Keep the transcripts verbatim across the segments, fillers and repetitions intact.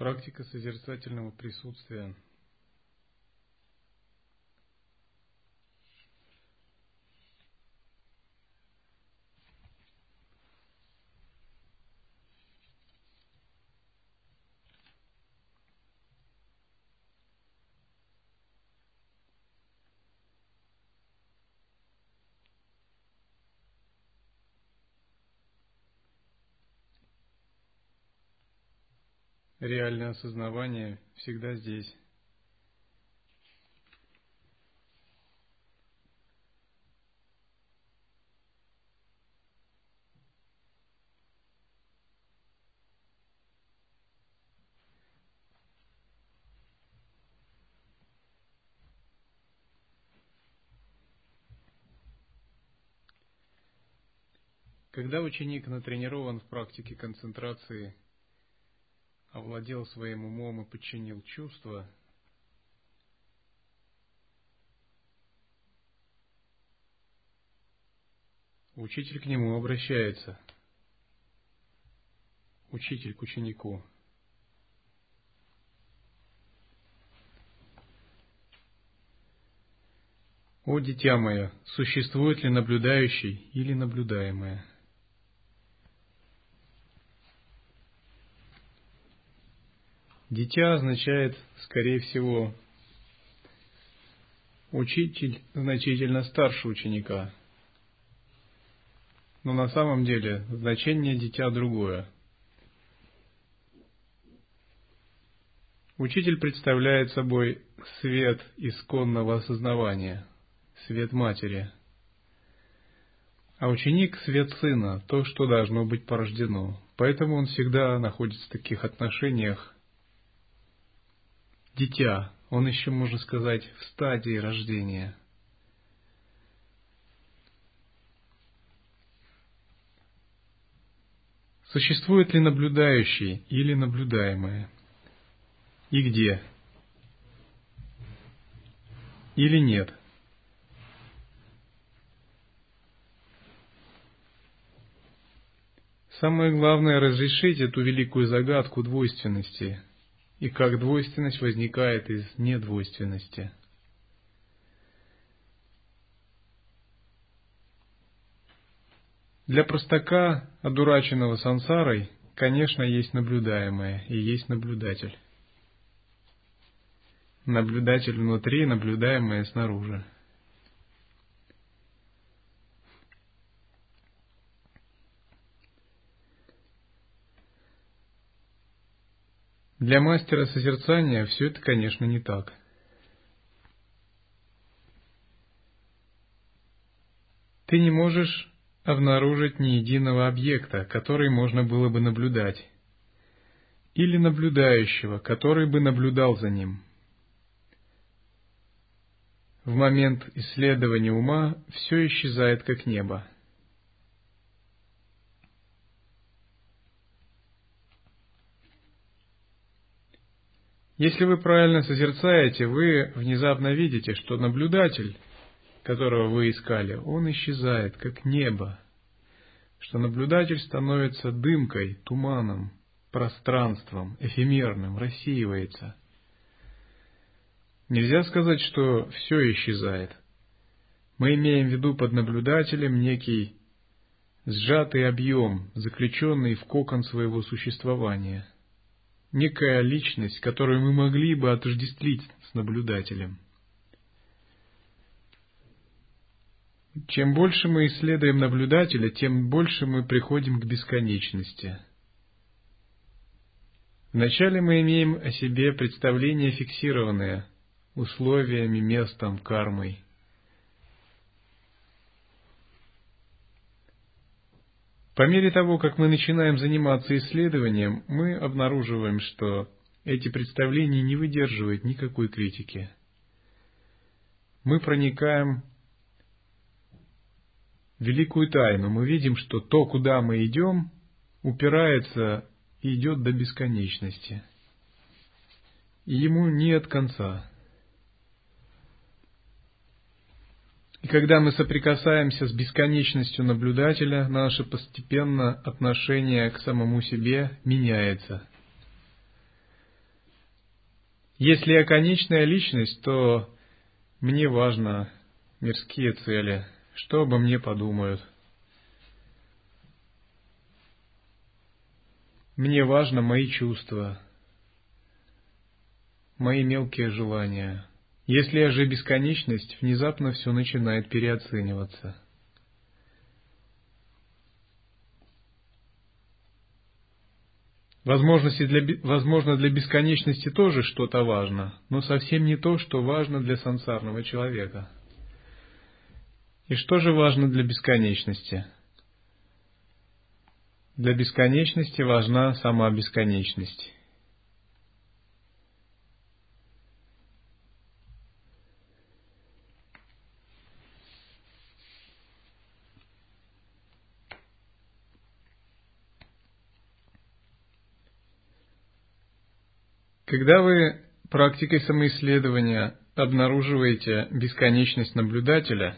Практика созерцательного присутствия. Реальное осознавание всегда здесь. Когда ученик натренирован в практике концентрации, овладел своим умом и подчинил чувства, учитель к нему обращается. Учитель к ученику. О, дитя мое, существует ли наблюдающий или наблюдаемое? Дитя означает, скорее всего, учитель значительно старше ученика. Но на самом деле значение дитя другое. Учитель представляет собой свет исконного осознавания, свет матери. А ученик — свет сына, то, что должно быть порождено. Поэтому он всегда находится в таких отношениях. Дитя, он еще, можно сказать, в стадии рождения. Существует ли наблюдающий или наблюдаемое? И где? Или нет? Самое главное — разрешить эту великую загадку двойственности, и как двойственность возникает из недвойственности. Для простака, одураченного сансарой, конечно, есть наблюдаемое и есть наблюдатель. Наблюдатель внутри, наблюдаемое снаружи. Для мастера созерцания все это, конечно, не так. Ты не можешь обнаружить ни единого объекта, который можно было бы наблюдать, или наблюдающего, который бы наблюдал за ним. В момент исследования ума все исчезает, как небо. Если вы правильно созерцаете, вы внезапно видите, что наблюдатель, которого вы искали, он исчезает, как небо, что наблюдатель становится дымкой, туманом, пространством, эфемерным, рассеивается. Нельзя сказать, что все исчезает. Мы имеем в виду под наблюдателем некий сжатый объем, заключенный в кокон своего существования. Некая личность, которую мы могли бы отождествить с наблюдателем. Чем больше мы исследуем наблюдателя, тем больше мы приходим к бесконечности. Вначале мы имеем о себе представление фиксированное условиями, местом, кармой. По мере того, как мы начинаем заниматься исследованием, мы обнаруживаем, что эти представления не выдерживают никакой критики. Мы проникаем в великую тайну. Мы видим, что то, куда мы идем, упирается и идет до бесконечности. И ему нет конца. И когда мы соприкасаемся с бесконечностью наблюдателя, наше постепенно отношение к самому себе меняется. Если я конечная личность, то мне важно мирские цели, что обо мне подумают. Мне важно мои чувства, мои мелкие желания. Если я же бесконечность, внезапно все начинает переоцениваться. Возможности для, возможно, для бесконечности тоже что-то важно, но совсем не то, что важно для сансарного человека. И что же важно для бесконечности? Для бесконечности важна сама бесконечность. Когда вы практикой самоисследования обнаруживаете бесконечность наблюдателя,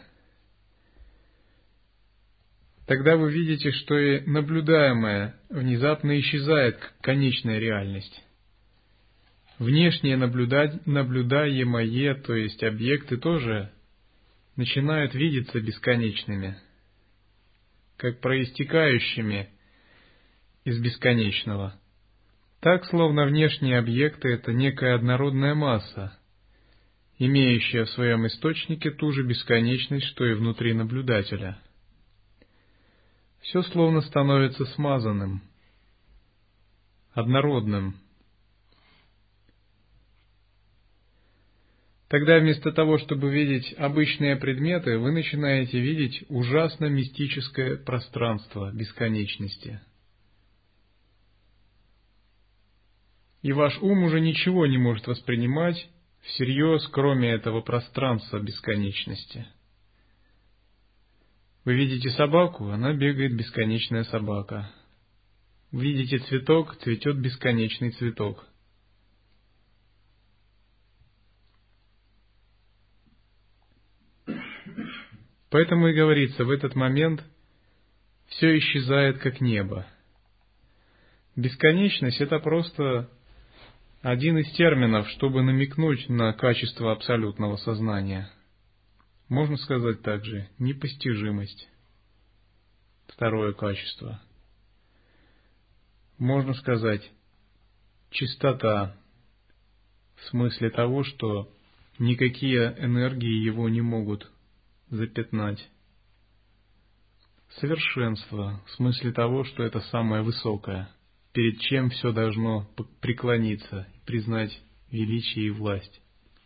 тогда вы видите, что и наблюдаемое внезапно исчезает как конечная реальность. Внешние наблюдать, наблюдаемые, то есть объекты, тоже начинают видеться бесконечными, как проистекающими из бесконечного. Так, словно внешние объекты — это некая однородная масса, имеющая в своем источнике ту же бесконечность, что и внутри наблюдателя. Все словно становится смазанным, однородным. Тогда вместо того, чтобы видеть обычные предметы, вы начинаете видеть ужасно мистическое пространство бесконечности. И ваш ум уже ничего не может воспринимать всерьез, кроме этого пространства бесконечности. Вы видите собаку, она бегает, бесконечная собака. Вы видите цветок, цветет бесконечный цветок. Поэтому и говорится, в этот момент все исчезает, как небо. Бесконечность — это просто один из терминов, чтобы намекнуть на качество абсолютного сознания. Можно сказать также непостижимость. Второе качество. Можно сказать чистота, в смысле того, что никакие энергии его не могут запятнать. Совершенство, в смысле того, что это самое высокое, перед чем все должно преклониться, признать величие и власть.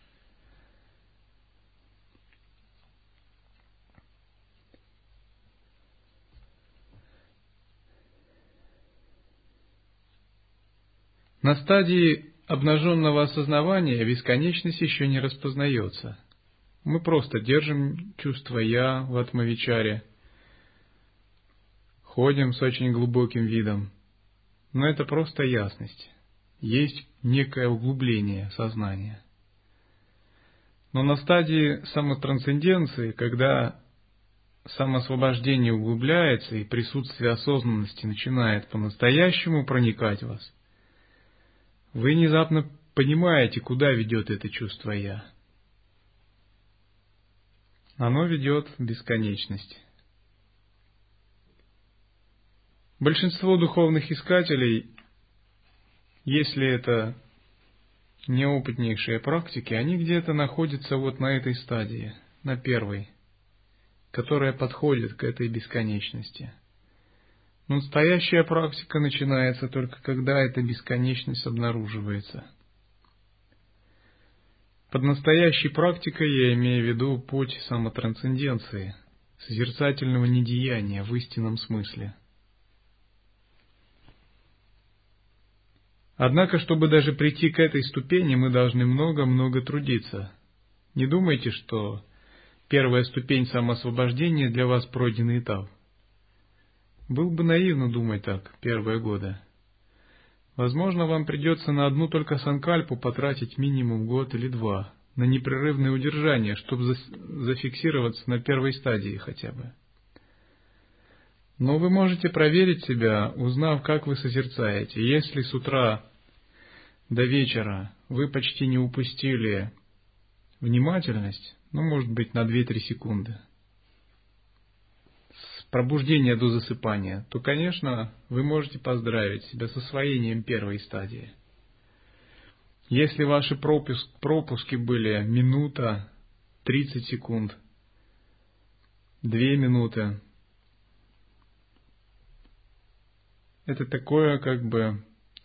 На стадии обнаженного осознавания бесконечность еще не распознается. Мы просто держим чувство «я» в атмавичаре, ходим с очень глубоким видом, но это просто ясность. Есть некое углубление сознания. Но на стадии самотрансценденции, когда самоосвобождение углубляется и присутствие осознанности начинает по-настоящему проникать в вас, вы внезапно понимаете, куда ведет это чувство «я». Оно ведет в бесконечность. Большинство духовных искателей, если это неопытнейшие практики, они где-то находятся вот на этой стадии, на первой, которая подходит к этой бесконечности. Но настоящая практика начинается только когда эта бесконечность обнаруживается. Под настоящей практикой я имею в виду путь самотрансценденции, созерцательного недеяния в истинном смысле. Однако, чтобы даже прийти к этой ступени, мы должны много-много трудиться. Не думайте, что первая ступень самоосвобождения для вас пройденный этап. Было бы наивно думать так первые годы. Возможно, вам придется на одну только санкальпу потратить минимум год или два на непрерывное удержание, чтобы зафиксироваться на первой стадии хотя бы. Но вы можете проверить себя, узнав, как вы созерцаете. Если с утра до вечера вы почти не упустили внимательность, ну, может быть, на две-три секунды, с пробуждения до засыпания, то, конечно, вы можете поздравить себя с освоением первой стадии. Если ваши пропуск, пропуски были минута, тридцать секунд, две минуты, это такое, как бы,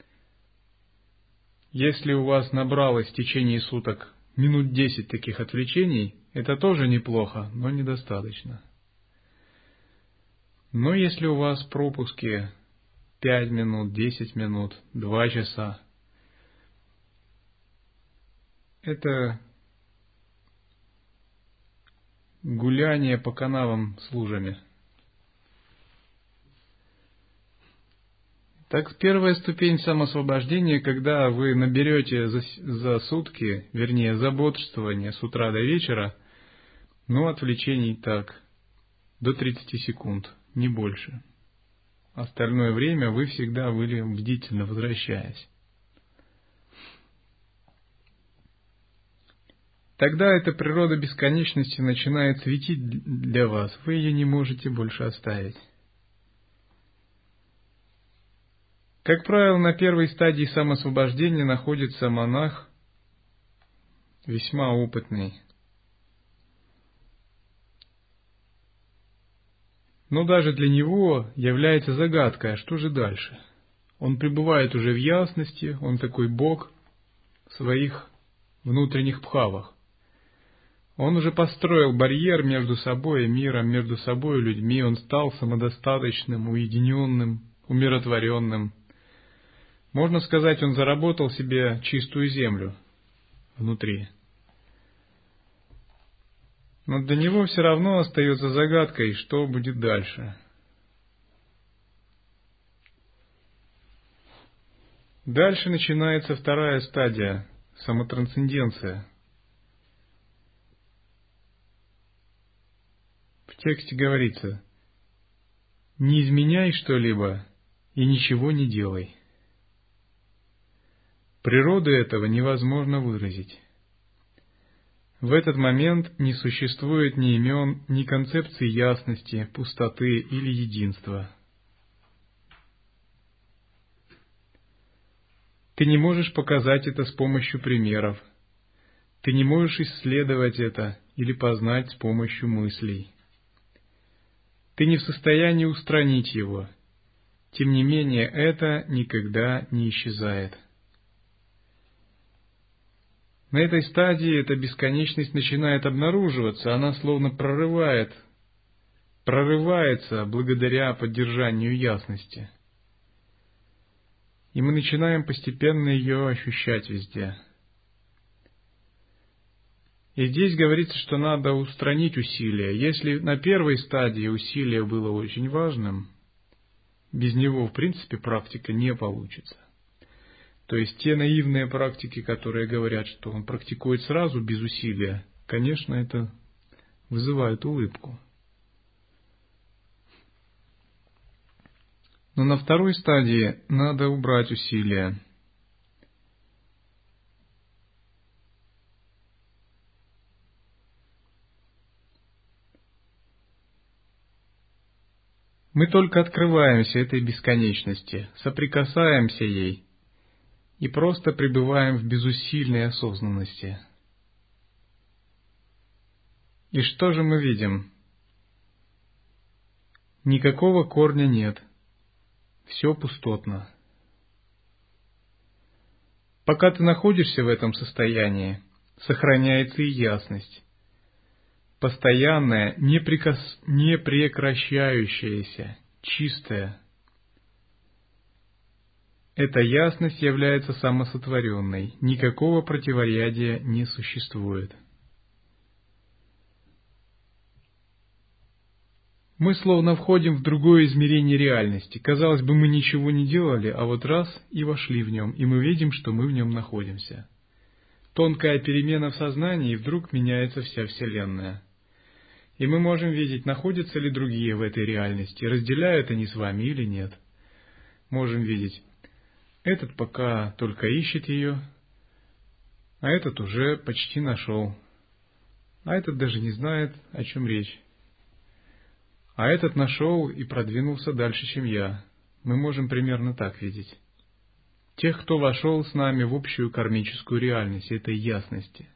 если у вас набралось в течение суток минут десять таких отвлечений, это тоже неплохо, но недостаточно. Но если у вас пропуски пять минут, десять минут, два часа, это гуляние по канавам с лужами. Так, первая ступень самосвобождения, когда вы наберете за, за сутки, вернее, за бодрствование с утра до вечера, ну, отвлечений так, до тридцати секунд, не больше. Остальное время вы всегда были бдительно возвращаясь. Тогда эта природа бесконечности начинает светить для вас, вы ее не можете больше оставить. Как правило, на первой стадии самосвобождения находится монах, весьма опытный. Но даже для него является загадкой, а что же дальше? Он пребывает уже в ясности, он такой бог в своих внутренних бхавах. Он уже построил барьер между собой и миром, между собой и людьми, он стал самодостаточным, уединенным, умиротворенным. Можно сказать, он заработал себе чистую землю внутри. Но для него все равно остается загадкой, что будет дальше. Дальше начинается вторая стадия – самотрансценденция. В тексте говорится: «Не изменяй что-либо и ничего не делай». Природу этого невозможно выразить. В этот момент не существует ни имен, ни концепции ясности, пустоты или единства. Ты не можешь показать это с помощью примеров. Ты не можешь исследовать это или познать с помощью мыслей. Ты не в состоянии устранить его. Тем не менее, это никогда не исчезает. На этой стадии эта бесконечность начинает обнаруживаться, она словно прорывает, прорывается благодаря поддержанию ясности. И мы начинаем постепенно ее ощущать везде. И здесь говорится, что надо устранить усилия. Если на первой стадии усилие было очень важным, без него, в принципе, практика не получится. То есть те наивные практики, которые говорят, что он практикует сразу без усилия, конечно, это вызывает улыбку. Но на второй стадии надо убрать усилия. Мы только открываемся этой бесконечности, соприкасаемся ей и просто пребываем в безусильной осознанности. И что же мы видим? Никакого корня нет, все пустотно. Пока ты находишься в этом состоянии, сохраняется и ясность. Постоянная, непрекос... непрекращающаяся, чистая. Эта ясность является самосотворенной, никакого противорядия не существует. Мы словно входим в другое измерение реальности. Казалось бы, мы ничего не делали, а вот раз и вошли в нем, и мы видим, что мы в нем находимся. Тонкая перемена в сознании, и вдруг меняется вся Вселенная. И мы можем видеть, находятся ли другие в этой реальности, разделяют они с вами или нет. Можем видеть, Этот пока только ищет ее, а этот уже почти нашел, а этот даже не знает, о чем речь. А этот нашел и продвинулся дальше, чем я. Мы можем примерно так видеть. Тех, кто вошел с нами в общую кармическую реальность этой ясности.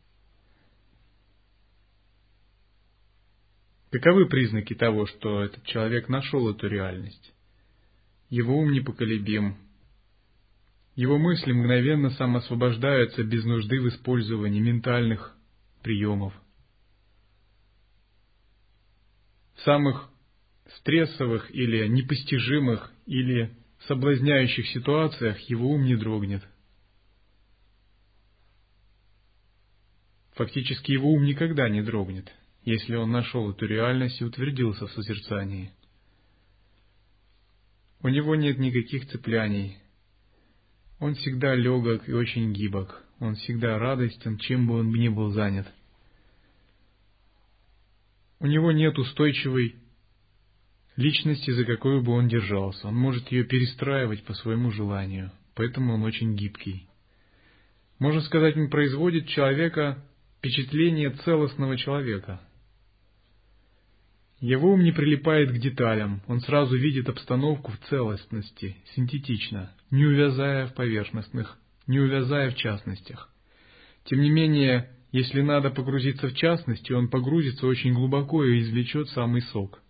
Каковы признаки того, что этот человек нашел эту реальность? Его ум непоколебим. Его мысли мгновенно самоосвобождаются без нужды в использовании ментальных приемов. В самых стрессовых или непостижимых или соблазняющих ситуациях его ум не дрогнет. Фактически его ум никогда не дрогнет, если он нашел эту реальность и утвердился в созерцании. У него нет никаких цепляний. Он всегда легок и очень гибок. Он всегда радостен, чем бы он ни был занят. У него нет устойчивой личности, за какую бы он держался. Он может ее перестраивать по своему желанию. Поэтому он очень гибкий. Можно сказать, он производит человека впечатление целостного человека. Его ум не прилипает к деталям. Он сразу видит обстановку в целостности, синтетично, не увязая в поверхностных, не увязая в частностях. Тем не менее, если надо погрузиться в частности, он погрузится очень глубоко и извлечет самый сок.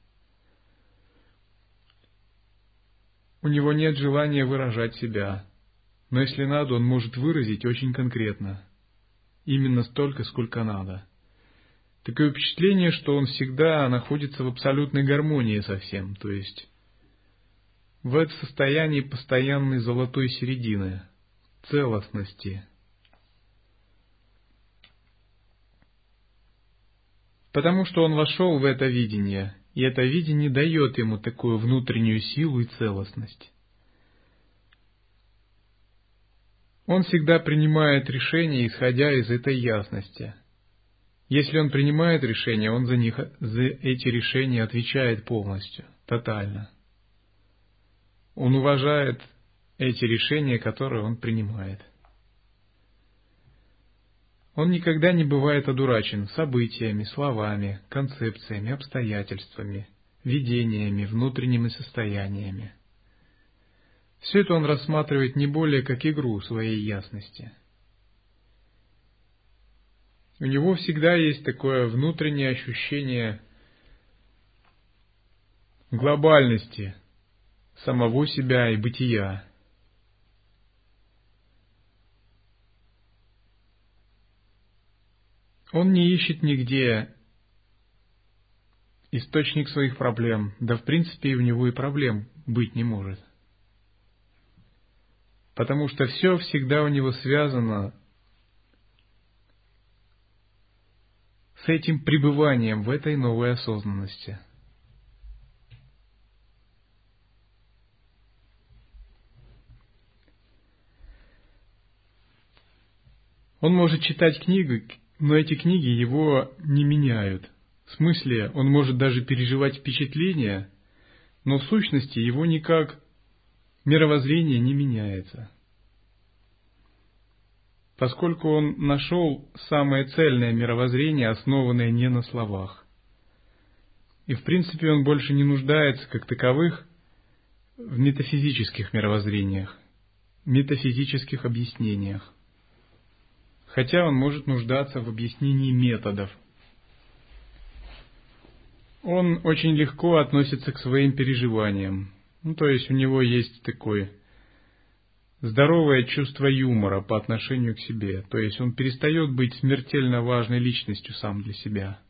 У него нет желания выражать себя, но если надо, он может выразить очень конкретно, именно столько, сколько надо. Такое впечатление, что он всегда находится в абсолютной гармонии со всем, то есть в этом состоянии постоянной золотой середины, целостности. Потому что он вошел в это видение, и это видение дает ему такую внутреннюю силу и целостность. Он всегда принимает решения, исходя из этой ясности. Если он принимает решения, он за них, за эти решения отвечает полностью, тотально. Он уважает эти решения, которые он принимает. Он никогда не бывает одурачен событиями, словами, концепциями, обстоятельствами, видениями, внутренними состояниями. Все это он рассматривает не более как игру своей ясности. У него всегда есть такое внутреннее ощущение глобальности самого себя и бытия. Он не ищет нигде источник своих проблем, да в принципе у него и проблем быть не может. Потому что все всегда у него связано с этим пребыванием в этой новой осознанности. Он может читать книги, но эти книги его не меняют. В смысле, он может даже переживать впечатления, но в сущности его никак мировоззрение не меняется. Поскольку он нашел самое цельное мировоззрение, основанное не на словах. И в принципе он больше не нуждается, как таковых, в метафизических мировоззрениях, метафизических объяснениях. Хотя он может нуждаться в объяснении методов. Он очень легко относится к своим переживаниям. Ну, то есть у него есть такое здоровое чувство юмора по отношению к себе. То есть он перестает быть смертельно важной личностью сам для себя.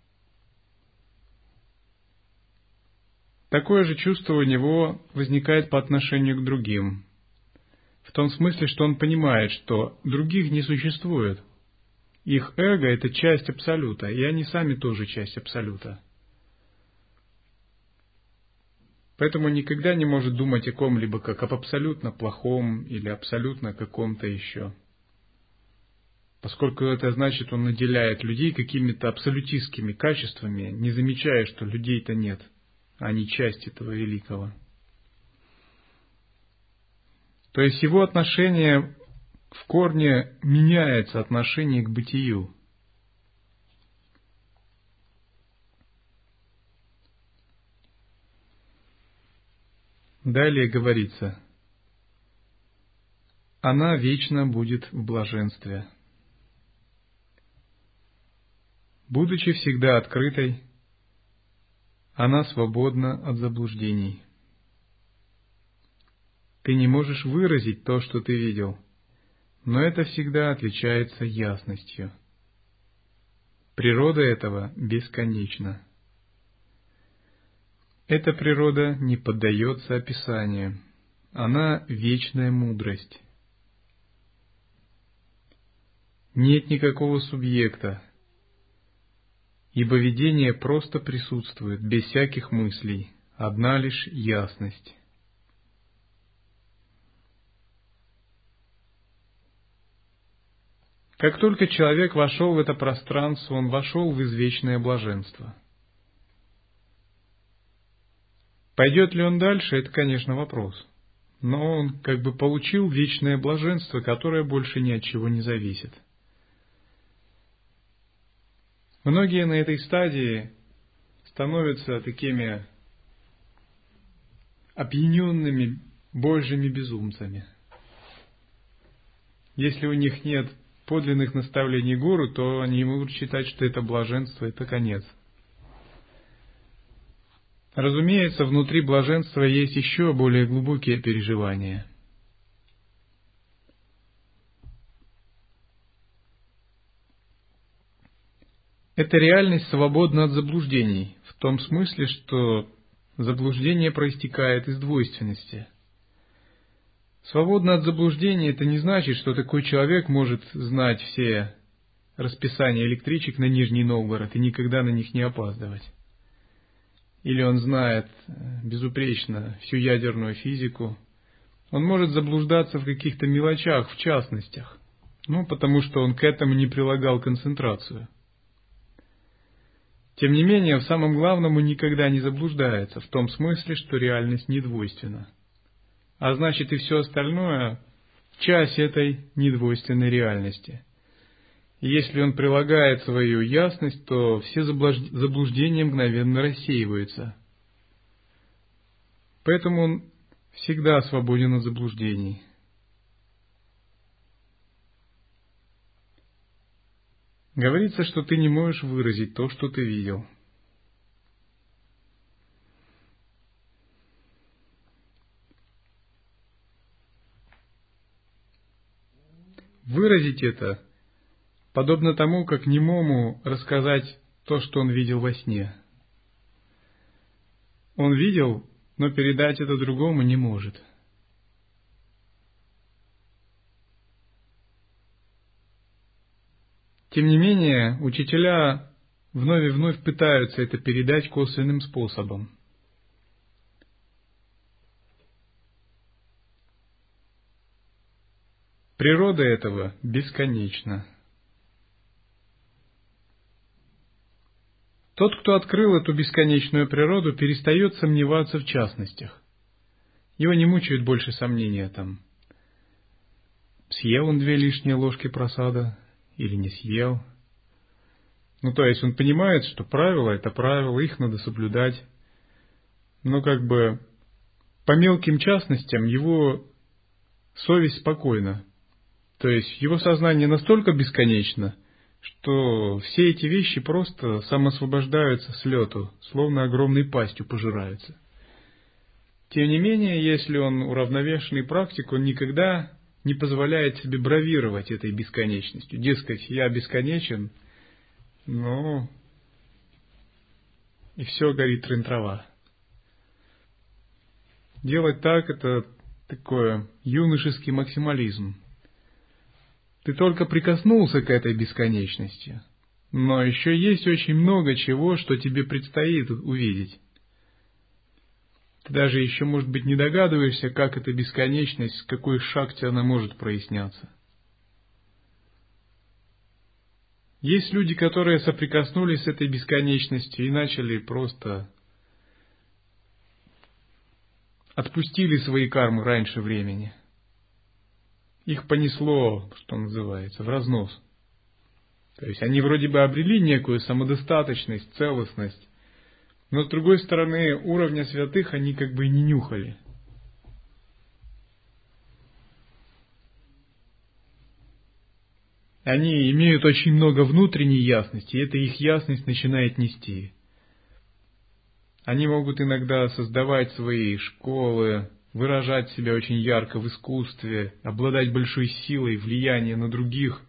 Такое же чувство у него возникает по отношению к другим. В том смысле, что он понимает, что других не существует. Их эго – это часть Абсолюта, и они сами тоже часть Абсолюта. Поэтому он никогда не может думать о ком-либо как об абсолютно плохом или абсолютно каком-то еще. Поскольку это значит, он наделяет людей какими-то абсолютистскими качествами, не замечая, что людей-то нет, а они часть этого великого. То есть его отношение в корне меняется, отношение к бытию. Далее говорится: она вечно будет в блаженстве, будучи всегда открытой, она свободна от заблуждений. Ты не можешь выразить то, что ты видел, но это всегда отличается ясностью. Природа этого бесконечна. Эта природа не поддается описанию. Она вечная мудрость. Нет никакого субъекта, ибо видение просто присутствует, без всяких мыслей, одна лишь ясность. Как только человек вошел в это пространство, он вошел в извечное блаженство. Пойдет ли он дальше, это, конечно, вопрос. Но он как бы получил вечное блаженство, которое больше ни от чего не зависит. Многие на этой стадии становятся такими опьяненными божьими безумцами. Если у них нет подлинных наставлений гуру, то они могут считать, что это блаженство, это конец. Разумеется, внутри блаженства есть еще более глубокие переживания. Эта реальность свободна от заблуждений, в том смысле, что заблуждение проистекает из двойственности. Свободно от заблуждений — это не значит, что такой человек может знать все расписания электричек на Нижний Новгород и никогда на них не опаздывать. Или он знает безупречно всю ядерную физику. Он может заблуждаться в каких-то мелочах, в частностях, ну, потому что он к этому не прилагал концентрацию. Тем не менее, в самом главном он никогда не заблуждается, в том смысле, что реальность недвойственна. А значит, и все остальное — часть этой недвойственной реальности. И если он прилагает свою ясность, то все заблуждения мгновенно рассеиваются. Поэтому он всегда свободен от заблуждений. Говорится, что ты не можешь выразить то, что ты видел. Выразить это подобно тому, как немому рассказать то, что он видел во сне. Он видел, но передать это другому не может. Тем не менее, учителя вновь и вновь пытаются это передать косвенным способом. Природа этого бесконечна. Тот, кто открыл эту бесконечную природу, перестает сомневаться в частностях. Его не мучают больше сомнения там. Съел он две лишние ложки просада или не съел. Ну, то есть он понимает, что правила — это правила, их надо соблюдать. Но как бы по мелким частностям его совесть спокойна. То есть его сознание настолько бесконечно, что все эти вещи просто самоосвобождаются с лету, словно огромной пастью пожираются. Тем не менее, если он уравновешенный практик, он никогда не позволяет себе бравировать этой бесконечностью. Дескать, я бесконечен, но и все горит трын-трава. Делать так — это такой юношеский максимализм. Ты только прикоснулся к этой бесконечности, но еще есть очень много чего, что тебе предстоит увидеть. Ты даже еще, может быть, не догадываешься, как эта бесконечность, с какой шакти она может проясняться. Есть люди, которые соприкоснулись с этой бесконечностью и начали просто отпустили свои кармы раньше времени. их понесло, что называется, в разнос. То есть они вроде бы обрели некую самодостаточность, целостность, но с другой стороны уровня святых они как бы и не нюхали. Они имеют очень много внутренней ясности, и эта их ясность начинает нести. Они могут иногда создавать свои школы, выражать себя очень ярко в искусстве, обладать большой силой, влиянием на других,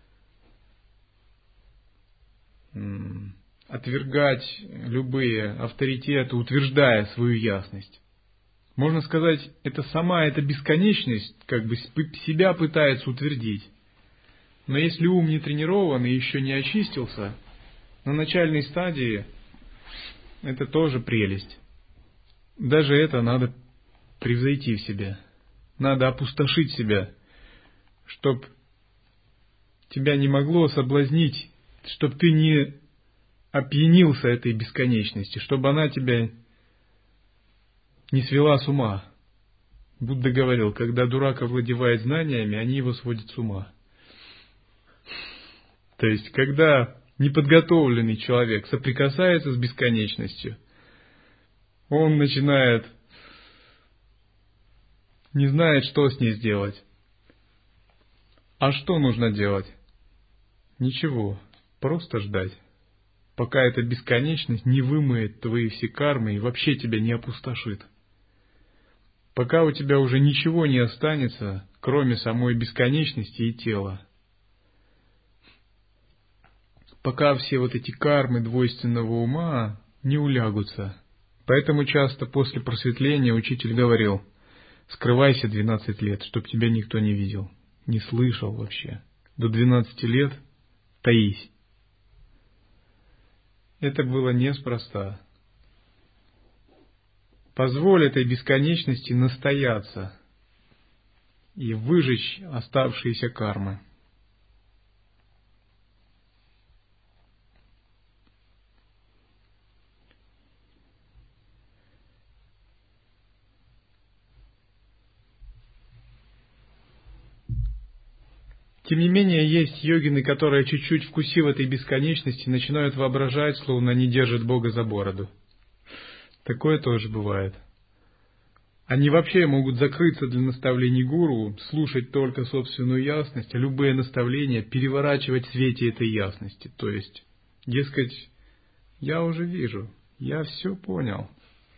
отвергать любые авторитеты, утверждая свою ясность. Можно сказать, это сама эта бесконечность как бы себя пытается утвердить. Но если ум не тренирован и еще не очистился, на начальной стадии это тоже прелесть. Даже это надо превзойти в себе. Надо опустошить себя, чтоб тебя не могло соблазнить, чтоб ты не опьянился этой бесконечности, чтобы она тебя не свела с ума. Будда говорил, когда дурак овладевает знаниями, они его сводят с ума. То есть, когда неподготовленный человек соприкасается с бесконечностью, он начинает, не знает, что с ней сделать. А что нужно делать? Ничего, просто ждать, пока эта бесконечность не вымоет твои все кармы и вообще тебя не опустошит. Пока у тебя уже ничего не останется, кроме самой бесконечности и тела. Пока все вот эти кармы двойственного ума не улягутся. Поэтому часто после просветления учитель говорил: скрывайся двенадцать лет, чтоб тебя никто не видел, не слышал вообще. До двенадцати лет таись. Это было неспроста. Позволь этой бесконечности настояться и выжечь оставшиеся кармы. Тем не менее, есть йогины, которые, чуть-чуть вкусив этой бесконечности, начинают воображать, словно они держат Бога за бороду. Такое тоже бывает. Они вообще могут закрыться для наставлений гуру, слушать только собственную ясность, а любые наставления переворачивать в свете этой ясности. То есть, дескать, я уже вижу, я все понял.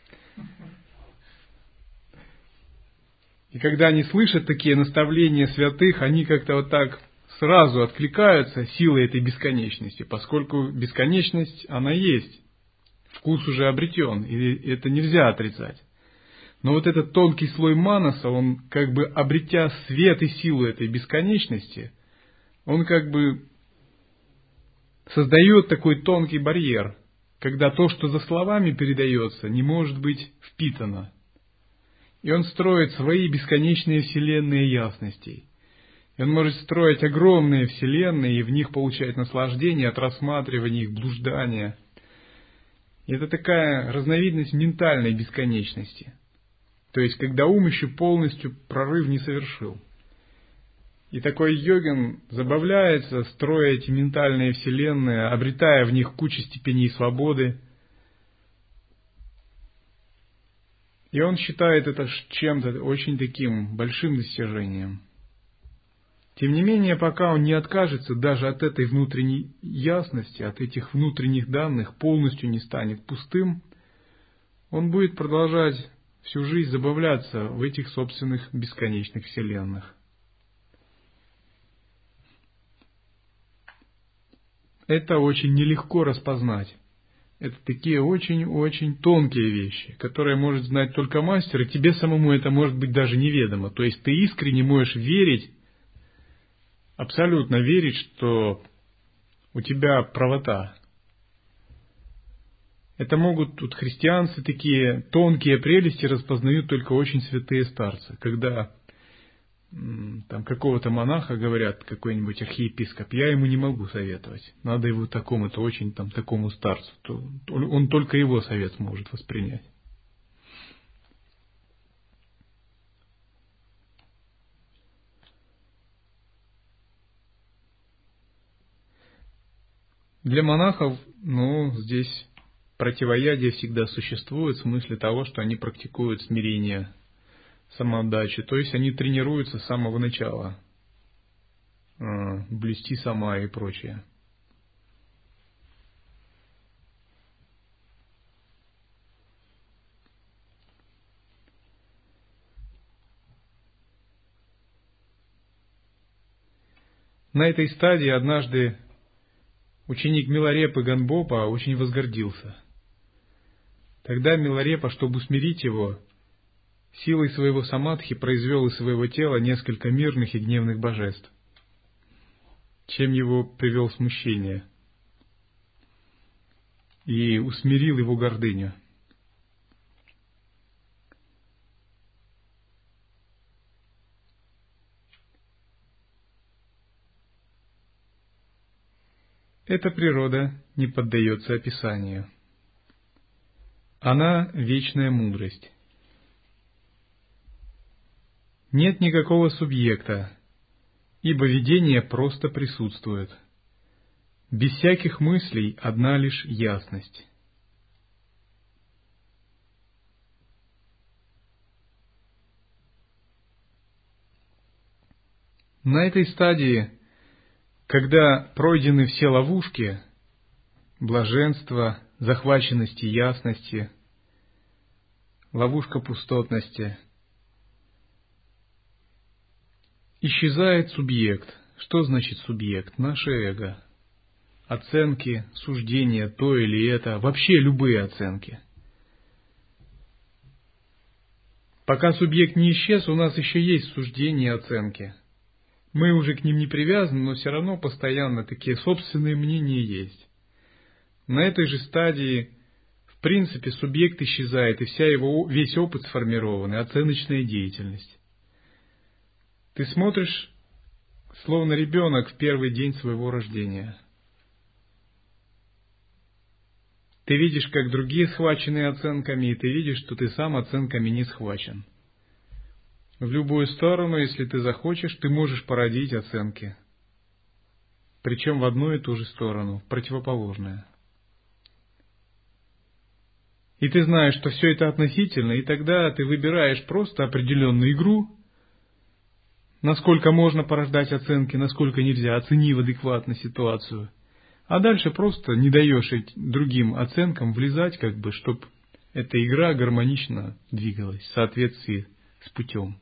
И когда они слышат такие наставления святых, они как-то вот так сразу откликаются силой этой бесконечности, поскольку бесконечность, она есть. Вкус уже обретен, и это нельзя отрицать. Но вот этот тонкий слой манаса, он как бы обретя свет и силу этой бесконечности, он как бы создает такой тонкий барьер, когда то, что за словами передается, не может быть впитано. И он строит свои бесконечные вселенные ясностей. И он может строить огромные вселенные и в них получать наслаждение от рассматривания их, блуждания. И это такая разновидность ментальной бесконечности. То есть, когда ум еще полностью прорыв не совершил. И такой йогин забавляется, строя эти ментальные вселенные, обретая в них кучу степеней свободы. И он считает это чем-то очень таким большим достижением. Тем не менее, пока он не откажется даже от этой внутренней ясности, от этих внутренних данных, полностью не станет пустым, он будет продолжать всю жизнь забавляться в этих собственных бесконечных вселенных. Это очень нелегко распознать. Это такие очень-очень тонкие вещи, которые может знать только мастер, и тебе самому это может быть даже неведомо. То есть ты искренне можешь верить, абсолютно верить, что у тебя правота. Это могут тут христианцы такие тонкие прелести распознают только очень святые старцы. Когда там какого-то монаха говорят, какой-нибудь архиепископ, я ему не могу советовать. Надо его такому-то очень там такому старцу. То он только его совет может воспринять. Для монахов, ну, здесь противоядие всегда существует в смысле того, что они практикуют смирение, самоотдачу, то есть они тренируются с самого начала, э, блюсти сама и прочее. На этой стадии однажды ученик Миларепы Ганбопа очень возгордился. Тогда Миларепа, чтобы усмирить его, силой своего самадхи произвел из своего тела несколько мирных и гневных божеств, чем его привел в смущение и усмирил его гордыню. Эта природа не поддается описанию. Она — вечная мудрость. Нет никакого субъекта, ибо видение просто присутствует. Без всяких мыслей одна лишь ясность. На этой стадии, когда пройдены все ловушки, блаженства, захваченности ясности, ловушка пустотности, исчезает субъект. Что значит субъект? Наше эго. Оценки, суждения, то или это, вообще любые оценки. Пока субъект не исчез, у нас еще есть суждения и оценки. Мы уже к ним не привязаны, но все равно постоянно такие собственные мнения есть. На этой же стадии, в принципе, субъект исчезает, и вся его, весь опыт сформирован, и оценочная деятельность. Ты смотришь, словно ребенок в первый день своего рождения. Ты видишь, как другие схвачены оценками, и ты видишь, что ты сам оценками не схвачен. В любую сторону, если ты захочешь, ты можешь породить оценки. Причем в одну и ту же сторону, противоположную. И ты знаешь, что все это относительно, и тогда ты выбираешь просто определенную игру, насколько можно порождать оценки, насколько нельзя, оценив адекватно ситуацию. А дальше просто не даешь другим оценкам влезать, как бы, чтобы эта игра гармонично двигалась в соответствии с путем.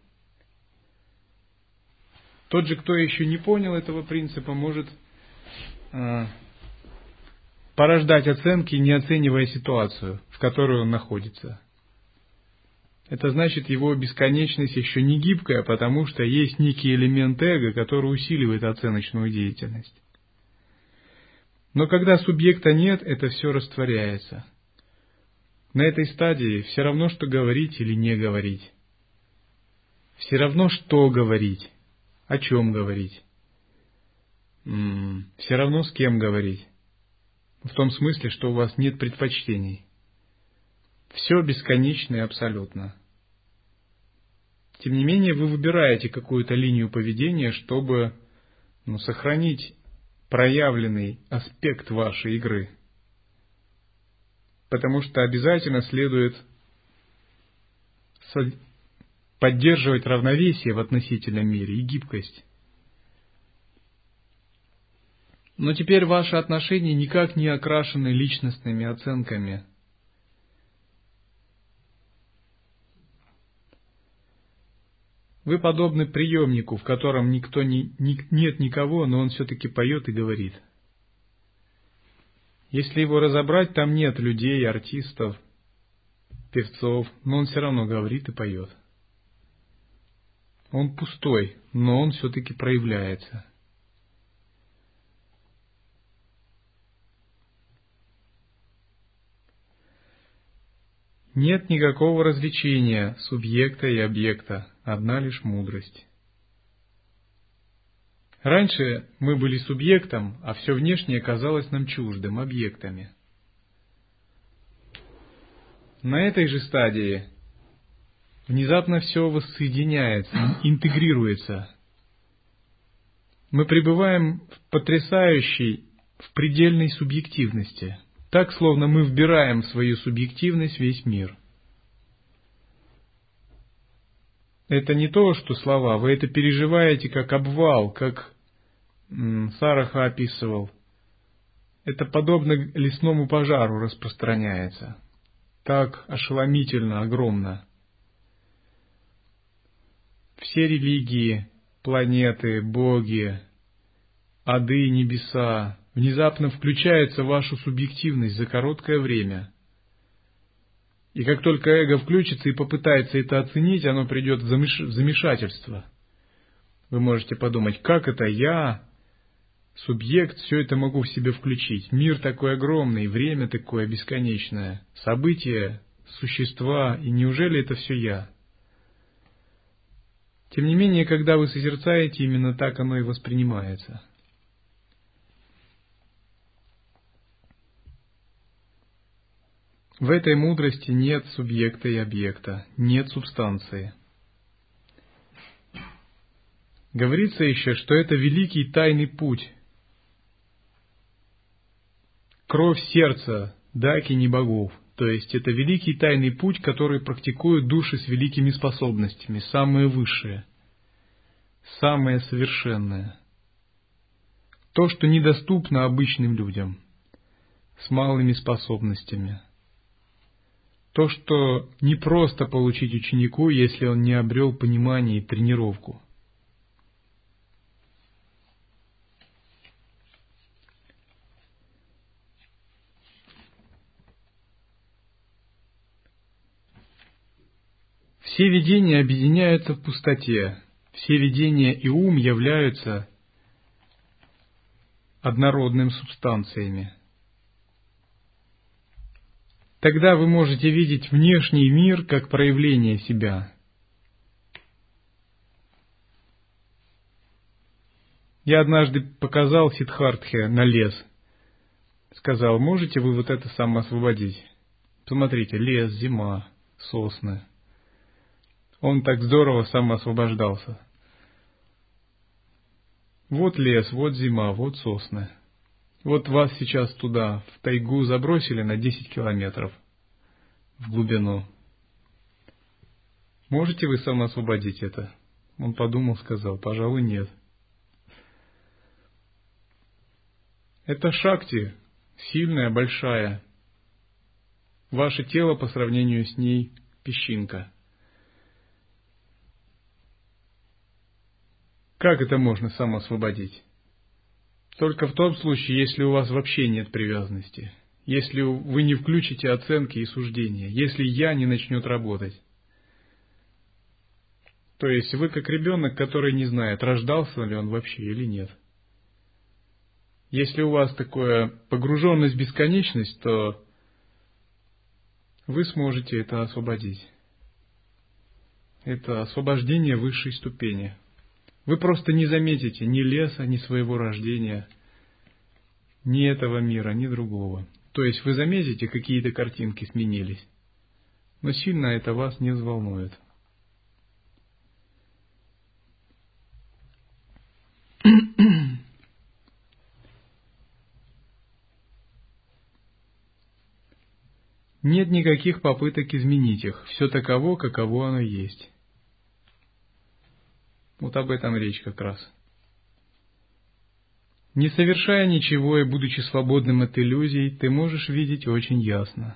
Тот же, кто еще не понял этого принципа, может э, порождать оценки, не оценивая ситуацию, в которой он находится. Это значит, его бесконечность еще не гибкая, потому что есть некий элемент эго, который усиливает оценочную деятельность. Но когда субъекта нет, это все растворяется. На этой стадии все равно, что говорить или не говорить. Все равно, что говорить. О чем говорить? М-м, все равно с кем говорить. В том смысле, что у вас нет предпочтений. Все бесконечно и абсолютно. Тем не менее, вы выбираете какую-то линию поведения, чтобы ну, сохранить проявленный аспект вашей игры. Потому что обязательно следует поддерживать равновесие в относительном мире и гибкость. Но теперь ваши отношения никак не окрашены личностными оценками. Вы подобны приемнику, в котором никто не, ни, нет никого, но он все-таки поет и говорит. Если его разобрать, там нет людей, артистов, певцов, но он все равно говорит и поет. Он пустой, но он все-таки проявляется. Нет никакого развлечения субъекта и объекта, одна лишь мудрость. Раньше мы были субъектом, а все внешнее казалось нам чуждым, объектами. На этой же стадии внезапно все воссоединяется, интегрируется. Мы пребываем в потрясающей в предельной субъективности, так, словно мы вбираем в свою субъективность весь мир. Это не то, что слова, вы это переживаете как обвал, как Сараха описывал. Это подобно лесному пожару распространяется. Так ошеломительно, огромно. Все религии, планеты, боги, ады, небеса внезапно включаются в вашу субъективность за короткое время. И как только эго включится и попытается это оценить, оно придет в замешательство. Вы можете подумать, как это я, субъект, все это могу в себе включить? Мир такой огромный, время такое бесконечное, события, существа, и неужели это все я? Тем не менее, когда вы созерцаете, именно так оно и воспринимается. В этой мудрости нет субъекта и объекта, нет субстанции. Говорится еще, что это великий тайный путь. Кровь сердца дакини богов. То есть это великий тайный путь, который практикуют души с великими способностями, самые высшие, самое совершенное. То, что недоступно обычным людям, с малыми способностями. То, что не просто получить ученику, если он не обрел понимание и тренировку. Все видения объединяются в пустоте. Все видения и ум являются однородными субстанциями. Тогда вы можете видеть внешний мир как проявление себя. Я однажды показал Сиддхартхе на лес. Сказал, можете вы вот это самоосвободить? Посмотрите, лес, зима, сосны. Он так здорово самоосвобождался. Вот лес, вот зима, вот сосны. Вот вас сейчас туда, в тайгу, забросили на десять километров в глубину. Можете вы самоосвободить это? Он подумал, сказал, пожалуй, нет. Это шакти, сильная, большая. Ваше тело по сравнению с ней песчинка. Как это можно самоосвободить? Только в том случае, если у вас вообще нет привязанности, если вы не включите оценки и суждения, если «я» не начнет работать. То есть вы как ребенок, который не знает, рождался ли он вообще или нет. Если у вас такая погруженность в бесконечность, то вы сможете это освободить. Это освобождение высшей ступени. Вы просто не заметите ни леса, ни своего рождения, ни этого мира, ни другого. То есть вы заметите, какие-то картинки сменились, но сильно это вас не взволнует. Нет никаких попыток изменить их, все таково, каково оно есть. Вот об этом речь как раз. Не совершая ничего и будучи свободным от иллюзий, ты можешь видеть очень ясно.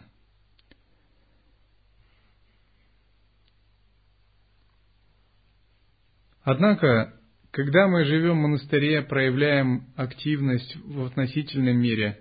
Однако, когда мы живем в монастыре, проявляем активность в относительном мире,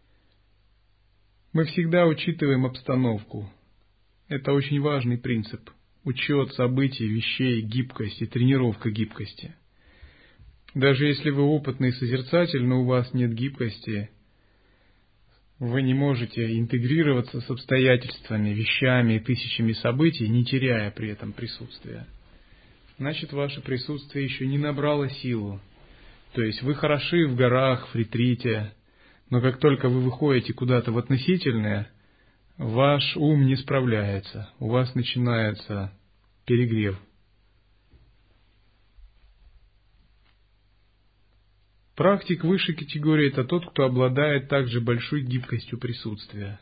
мы всегда учитываем обстановку. Это очень важный принцип. Учет событий, вещей, гибкость и тренировка гибкости. Даже если вы опытный созерцатель, но у вас нет гибкости, вы не можете интегрироваться с обстоятельствами, вещами и тысячами событий, не теряя при этом присутствия. Значит, ваше присутствие еще не набрало силу. То есть вы хороши в горах, в ретрите, но как только вы выходите куда-то в относительное, ваш ум не справляется, у вас начинается перегрев. Практик высшей категории – это тот, кто обладает также большой гибкостью присутствия.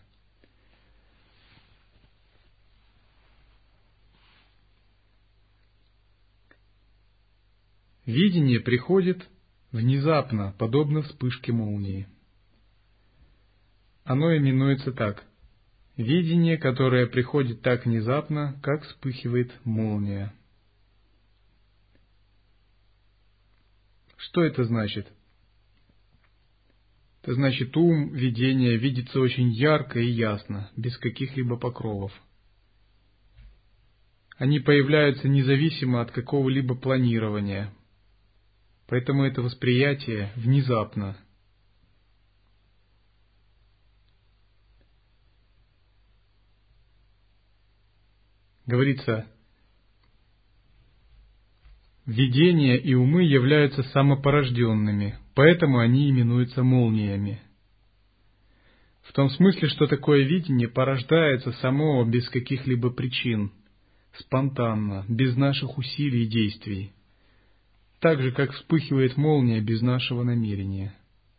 Видение приходит внезапно, подобно вспышке молнии. Оно именуется так. Видение, которое приходит так внезапно, как вспыхивает молния. Что это значит? Это значит, ум видения видится очень ярко и ясно, без каких-либо покровов. Они появляются независимо от какого-либо планирования. Поэтому это восприятие внезапно. Говорится, видения и умы являются самопорожденными, поэтому они именуются молниями. В том смысле, что такое видение порождается само без каких-либо причин, спонтанно, без наших усилий и действий, так же, как вспыхивает молния без нашего намерения.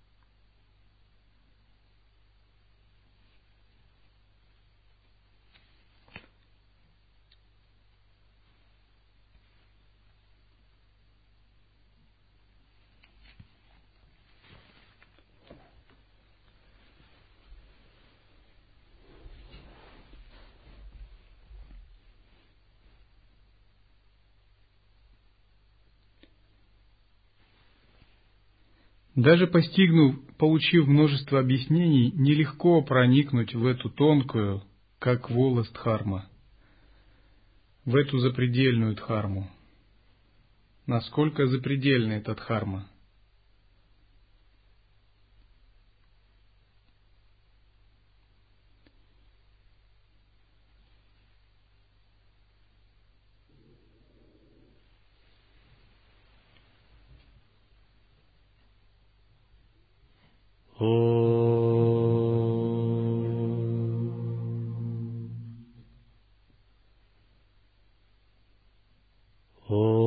Даже постигнув, получив множество объяснений, нелегко проникнуть в эту тонкую, как волос дхарма, в эту запредельную дхарму. Насколько запредельна эта дхарма? Oh